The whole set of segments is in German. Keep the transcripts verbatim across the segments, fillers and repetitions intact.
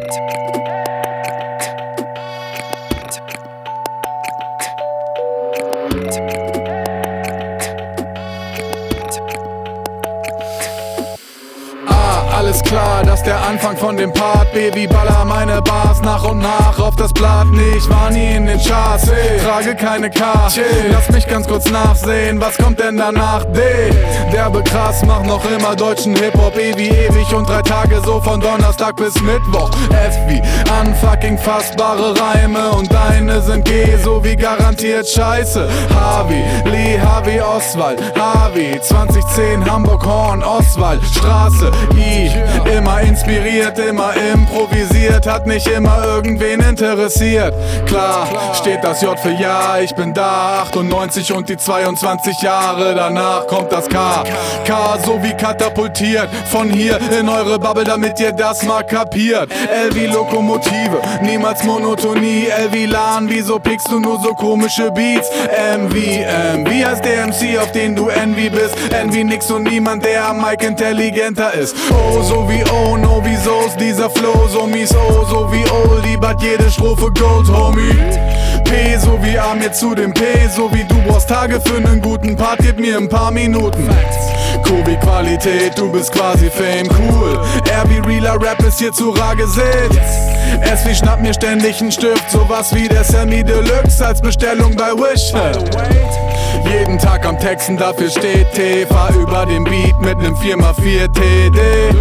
Alles klar, das ist der Anfang von dem Part. Baby, baller meine Bars nach und nach auf das Blatt. Nee, ich war nie in den Charts, hey, trage keine K. Lass mich ganz kurz nachsehen, was kommt denn danach? D, derbe krass, mach noch immer deutschen Hip-Hop. E wie ewig und drei Tage so von Donnerstag bis Mittwoch. F wie unfucking fassbare Reime und deine sind G, so wie garantiert Scheiße. H wie Lee, H wie Oswald, H wie zwanzig zehn Hamburg Horn, Oswald, Straße, I. Immer inspiriert, immer improvisiert, hat nicht immer irgendwen interessiert. Klar, steht das J für Ja, ich bin da, achtundneunzig und die zweiundzwanzig Jahre danach kommt das K. K so wie katapultiert, von hier in eure Bubble, damit ihr das mal kapiert. L wie Lokomotive, niemals Monotonie. L wie LAN, wieso pickst du nur so komische Beats? M wie M, wie heißt der M C, auf den du Envy bist? N wie nix und niemand, der am Mic intelligenter ist. Oh, so wie oh, no, wieso ist dieser Flow so mies? Oh, so wie Oldie, but jede Strophe Gold, homie. P, so wie A mir zu dem P, so wie du brauchst Tage für nen guten Part, gib mir ein paar Minuten. Q wie Qualität, du bist quasi Fame, cool. R wie realer Rap ist hier zu rar gesät. S wie schnapp mir ständig n Stift, sowas wie der Sammy Deluxe als Bestellung bei Wish. Jeden Tag am Texten, dafür steht T. Fahr über den Beat mit nem vier mal vier T D.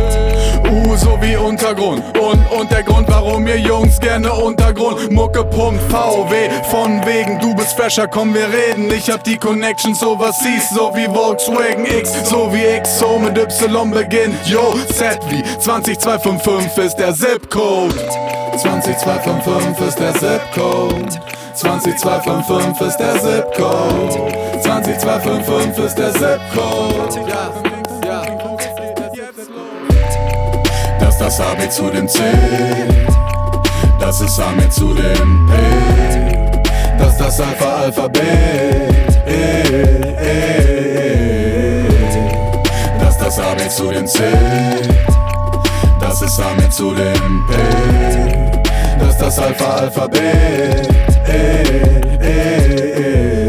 U so wie Untergrund und Untergrund, warum ihr Jungs gerne Untergrund Mucke pumpt. V W von wegen, du bist fresher, komm wir reden. Ich hab die Connections overseas, so wie Volkswagen X, so wie X, so mit Y beginnt. Yo, Z wie zwanzig zwei fünf fünf ist der Zip-Code. zwanzig zwei fünf fünf ist der Zip-Code. zwanzig zwei fünf fünf ist der Zip-Code. zwanzig zwei fünf fünf ist der Zip-Code. Dass das A B zu dem C, das ist A mir zu dem P, dass das Alpha Alphabet, e, e, dass das A B zu dem C, das ist A mir zu dem P, dass das Alpha Alphabet, e, e, e.